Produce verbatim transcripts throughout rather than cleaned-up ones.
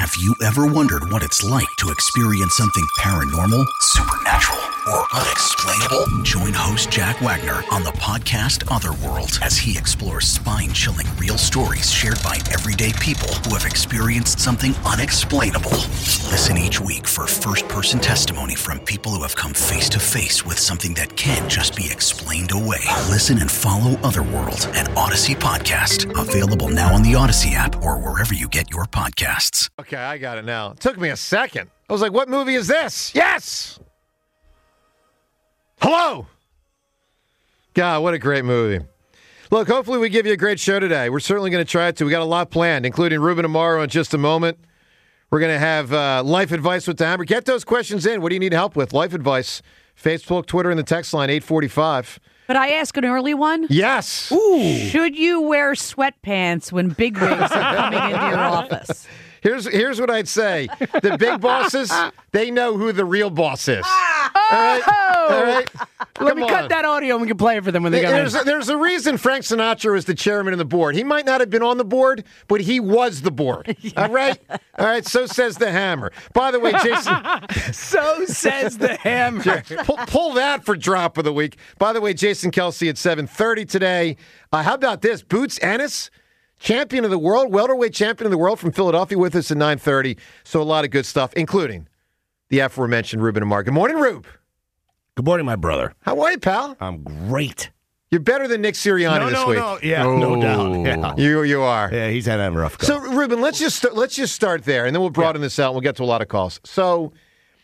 Have you ever wondered what it's like to experience something paranormal, supernatural, or unexplainable? Join host Jack Wagner on the podcast Otherworld as he explores spine-chilling real stories shared by everyday people who have experienced something unexplainable. Listen each week for first-person testimony from people who have come face-to-face with something that can't just be explained away. Listen and follow Otherworld, an Odyssey podcast. Available now on the Odyssey app or wherever you get your podcasts. Okay, I got it now. It took me a second. I was like, what movie is this? Yes! Hello! God, what a great movie. Look, hopefully we give you a great show today. We're certainly going to try it to. We got a lot planned, including Ruben Amaro in just a moment. We're going to have uh, life advice with the Hammer. Get those questions in. What do you need help with? Life advice. Facebook, Twitter, and the text line, eight forty-five. Could I ask an early one? Yes. Ooh. Should you wear sweatpants when big wigs are coming into your office? Here's here's what I'd say. The big bosses, they know who the real boss is. Oh! All right? All right? Let Come me on. cut that audio and we can play it for them when they come in. There's a, there's a reason Frank Sinatra is the chairman of the board. He might not have been on the board, but he was the board. All right? All right, so says the Hammer. By the way, Jason... So says the Hammer. pull, pull that for drop of the week. By the way, Jason Kelsey at seven thirty today. Uh, how about this? Boots Ennis, champion of the world, welterweight champion of the world from Philadelphia with us at nine thirty. So a lot of good stuff, including the aforementioned Ruben Amaro. Good morning, Rube. Good morning, my brother. How are you, pal? I'm great. You're better than Nick Sirianni no, this no, week. No, yeah, no doubt. Yeah. You you are. Yeah, he's had a rough go. So, Ruben, let's just start, let's just start there, and then we'll broaden yeah. this out, and we'll get to a lot of calls. So,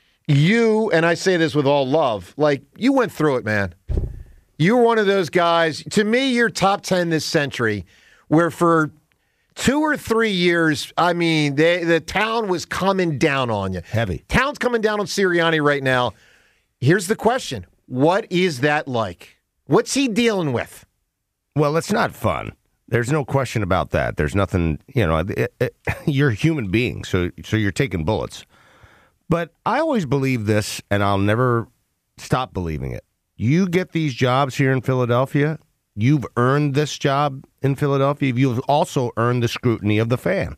you, and I say this with all love, like, you went through it, man. You were one of those guys, to me, you're top ten this century, where for two or three years, I mean, they, the town was coming down on you. Heavy. Town's coming down on Sirianni right now. Here's the question. What is that like? What's he dealing with? Well, it's not fun. There's no question about that. There's nothing, you know, it, it, you're a human being, so so you're taking bullets. But I always believe this, and I'll never stop believing it. You get these jobs here in Philadelphia, you've earned this job in Philadelphia, you've also earned the scrutiny of the fan.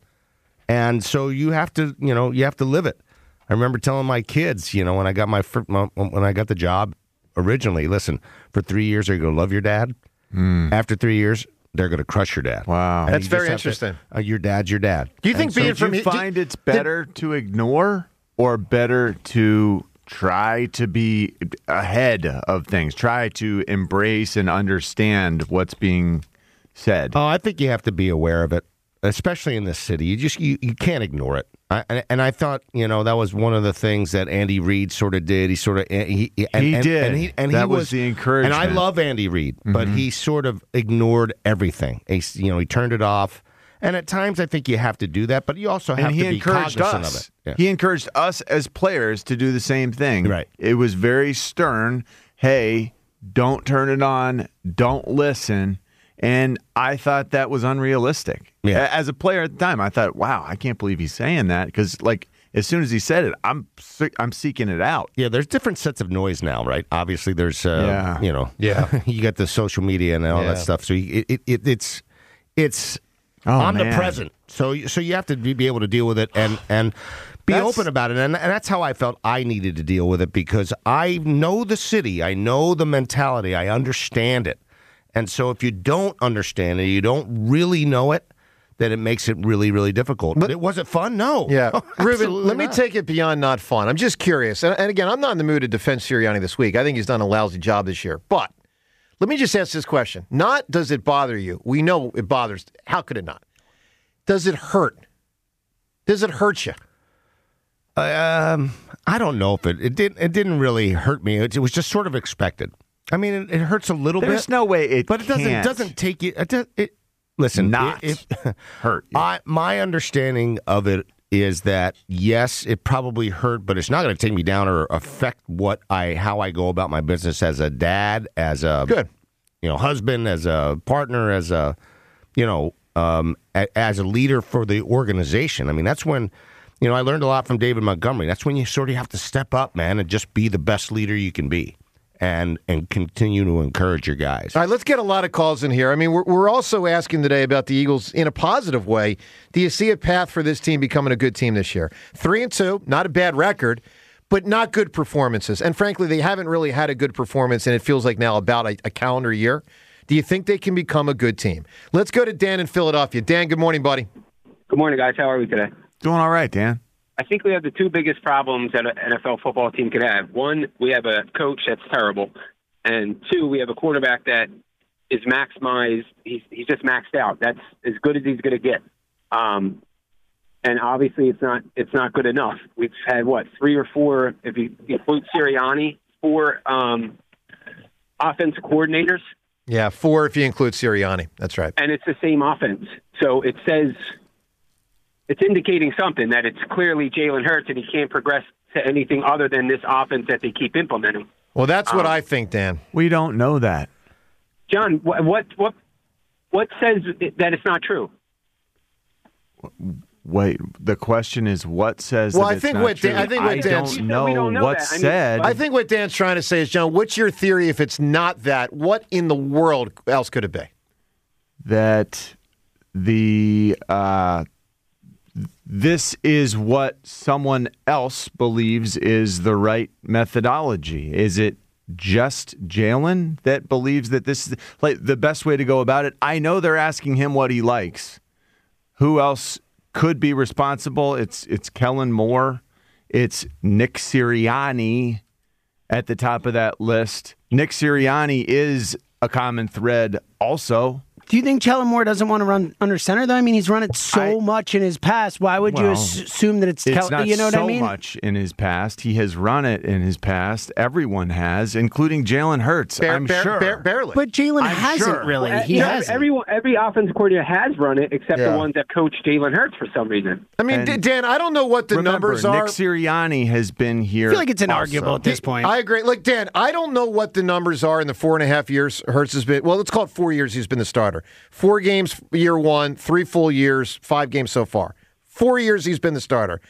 And so you have to, you know, you have to live it. I remember telling my kids, you know, when I got my when I got the job originally, listen, for three years they're going to love your dad. Mm. After three years, they're going to crush your dad. Wow, and that's very interesting. To, uh, your dad's your dad. Do you think so being do from you find do, it's better did, to ignore or better to try to be ahead of things, try to embrace and understand what's being said? Oh, I think you have to be aware of it, especially in this city. You just you, you can't ignore it. I, and, and I thought, you know, that was one of the things that Andy Reid sort of did. He sort of he he, and, he and, did. And he, and that he was, was the encouragement. And I love Andy Reid, mm-hmm. but he sort of ignored everything. He, you know, he turned it off. And at times, I think you have to do that, but you also have and he to be encouraged cognizant us. of it. Yeah. He encouraged us as players to do the same thing. Right. It was very stern. Hey, don't turn it on. Don't listen. And I thought that was unrealistic. Yeah. As a player at the time, I thought, wow, I can't believe he's saying that. Because, like, as soon as he said it, I'm I'm seeking it out. Yeah, there's different sets of noise now, right? Obviously, there's, uh, yeah. you know, yeah. you got the social media and all yeah. that stuff. So it, it, it it's it's oh, omnipresent. Man. So so you have to be able to deal with it and and be that's, open about it. And, and that's how I felt I needed to deal with it because I know the city, I know the mentality, I understand it. And so if you don't understand it, you don't really know it, then it makes it really, really difficult. But it wasn't fun? No. Yeah. Ruben, let me not. take it beyond not fun. I'm just curious. And, and again, I'm not in the mood to defend Sirianni this week. I think he's done a lousy job this year. But let me just ask this question. Not does it bother you. We know it bothers. How could it not? Does it hurt? Does it hurt you? Um, I don't know if it it didn't it didn't really hurt me. It, it was just sort of expected. I mean, it, it hurts a little There's bit. There's no way it but it doesn't can't doesn't take you. It, does, it listen, not it, it, hurt. You. I my understanding of it is that yes, it probably hurt, but it's not going to take me down or affect what I how I go about my business as a dad, as a good, you know, husband, as a partner, as a you know, um, a, as a leader for the organization. I mean, that's when. You know, I learned a lot from David Montgomery. That's when you sort of have to step up, man, and just be the best leader you can be. and and continue to encourage your guys. All right, let's get a lot of calls in here. I mean, we're, we're also asking today about the Eagles in a positive way. Do you see a path for this team becoming a good team this year? Three and two, not a bad record, but not good performances. And frankly, they haven't really had a good performance, and it feels like now about a, a calendar year. Do you think they can become a good team? Let's go to Dan in Philadelphia. Dan, good morning, buddy. Good morning, guys. How are we today? Doing all right, Dan. I think we have the two biggest problems that an N F L football team could have. One, we have a coach that's terrible. And two, we have a quarterback that is maximized. He's, he's just maxed out. That's as good as he's going to get. Um, and obviously it's not it's not good enough. We've had, what, three or four, if you include Sirianni, four um, offensive coordinators. Yeah, four if you include Sirianni. That's right. And it's the same offense. So it says it's indicating something, that it's clearly Jalen Hurts and he can't progress to anything other than this offense that they keep implementing. Well, that's what um, I think, Dan. We don't know that. John, what what what, what says that it's not true? Wait, the question is what says Well, that I it's think not what true? Dan- I think what I Dan's- don't You said we know don't know what's that. I mean, said. I think what Dan's trying to say is, John, what's your theory if it's not that? What in the world else could it be? that the uh, this is what someone else believes is the right methodology. Is it just Jalen that believes that this is like the best way to go about it? I know they're asking him what he likes. Who else could be responsible? It's it's Kellen Moore. It's Nick Sirianni at the top of that list. Nick Sirianni is a common thread also. Do you think Kellen Moore doesn't want to run under center, though? I mean, he's run it so I- much in his past. Why would you Well, ass- assume that it's, It's Kel- not you know what so I mean? much in his past. He has run it in his past. Everyone has, including Jalen Hurts, Bare- I'm bare- sure. bare- barely. But Jalen I'm hasn't sure. really. Well, he you know, hasn't. Everyone, every offensive coordinator has run it except Yeah. the ones that coach Jalen Hurts for some reason. I mean, And D- Dan, I don't know what the Remember, numbers are. Nick Sirianni has been here. I feel like it's also. inarguable at this point. I agree. Like, Dan, I don't know what the numbers are in the four and a half years Hurts has been. Well, let's call it four years he's been the starter. Four games year one, three full years, five games so far. Four years he's been the starter.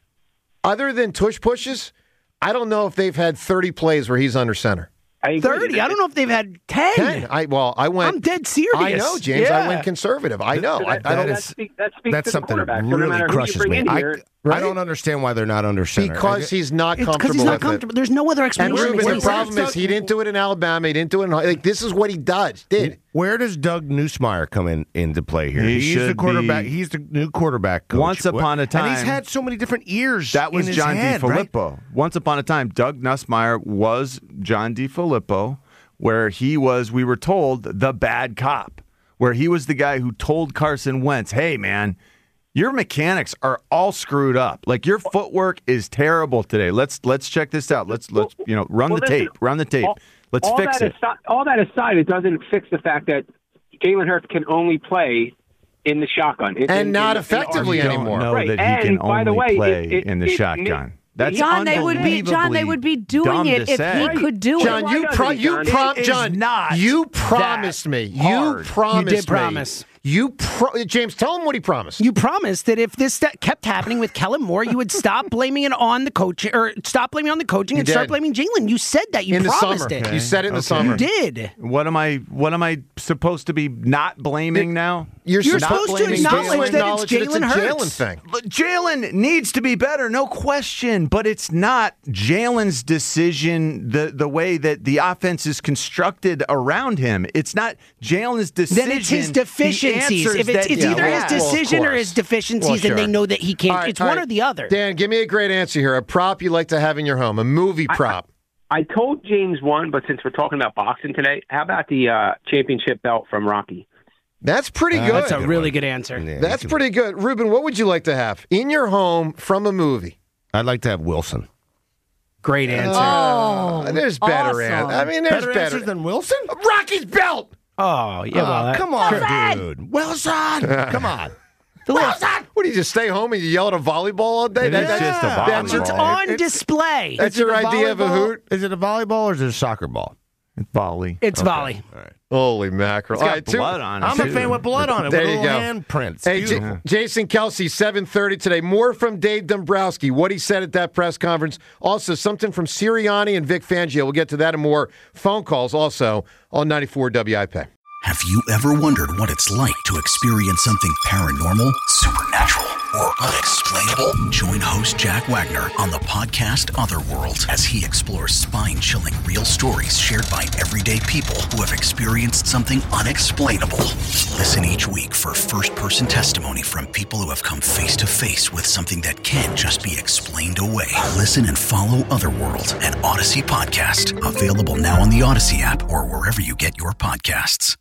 Other than tush pushes, I don't know if they've had thirty plays where he's under center. I agree. thirty. I don't know if they've had ten. ten. I well, I went. I'm dead serious. I know, James. I Yeah. went conservative. I know. So I, that, I don't. that, is- speak, that speaks That's to the something that quarterback. So no really matter who you crushes bring me. in I, here, I don't understand why they're not under center. Because he's not It's because comfortable he's not with comfortable. it. There's no other And explanation. Ruben, for the it. problem is he didn't do it in Alabama. He didn't do it in like this is what he does did. Where does Doug Nussmeier come in into play here? He he's the should quarterback. be- He's the new quarterback coach. Once upon a and he's time- had so many different ears. That was in his John head, right? DiFilippo. Once upon a time, Doug Nussmeier was John DiFilippo, where he was, we were told, the bad cop, where he was the guy who told Carson Wentz, hey, man, your mechanics are all screwed up. Like, your footwork is terrible today. Let's let's check this out. Let's, let's you know, run well, the listen, tape. Run the tape. all- Let's all fix that it. Aside, all that aside, it doesn't fix the fact that Jalen Hurts can only play in the shotgun. In- And in- not in the- effectively in the- anymore. know Right. that he And can by the only way, play it- it- in the it- shotgun. That's John, they would be John. They would be doing dumb it to if say. he could do John, it. Why you doesn't pro- he, you John? prom- It is John, not you that promised me. You hard. promised You did me. promise. You pro- James, tell him what he promised. You promised that if this st- kept happening with Kellen Moore, you would stop blaming it on the coaching, or stop blaming on the coaching, and You start did. blaming Jalen. You said that. You in the promised summer. it. You said it in the Okay. summer. You did. What am I? What am I supposed to be not blaming now? You're, You're not supposed to blaming acknowledge Jalen. that it's Acknowledge that Jalen a Hurts. Jalen thing. But Jalen needs to be better, no question. But it's not Jalen's decision. The the way that the offense is constructed around him. It's not Jalen's decision. Then it's his the deficiencies. answers If it's, that it's he either his has. Well, of decision or course. his deficiencies, Well, sure. and they know that he can't. All right, it's all one right. or the other. Dan, give me a great answer here. A prop you like to have in your home, a movie prop. I told James one, but since we're talking about boxing today, how about the uh, championship belt from Rocky? That's pretty good. That's a really good answer. Yeah, That's you can- pretty good. Ruben, what would you like to have in your home from a movie? I'd like to have Wilson. Great answer. Oh, There's better awesome. answers. I mean, there's Better better. answers than Wilson? Rocky's belt. Oh, yeah. well, Oh, that- come on, Wilson! dude. Wilson! Come on. the little- What do you just stay home and you yell at a volleyball all day? It is just a that's your, It's volleyball. on It's- display. that's your idea of a volleyball? hoot. Is it a volleyball or is it a soccer ball? Volley. It's Okay. volley. All right. Holy mackerel! It's got All right, two- blood on it. I'm a too. fan with blood on it. There with you little go. handprints. Hey, J- Beautiful. Jason Kelsey, seven thirty today. More from Dave Dombrowski, what he said at that press conference. Also, something from Sirianni and Vic Fangio. We'll get to that and more. Phone calls also on ninety-four W I P. Have you ever wondered what it's like to experience something paranormal, supernatural, or unexplainable? Join host Jack Wagner on the podcast Otherworld as he explores spine-chilling real stories shared by everyday people who have experienced something unexplainable. Listen each week for first-person testimony from people who have come face-to-face with something that can't just be explained away. Listen and follow Otherworld, an Odyssey podcast. Available now on the Odyssey app or wherever you get your podcasts.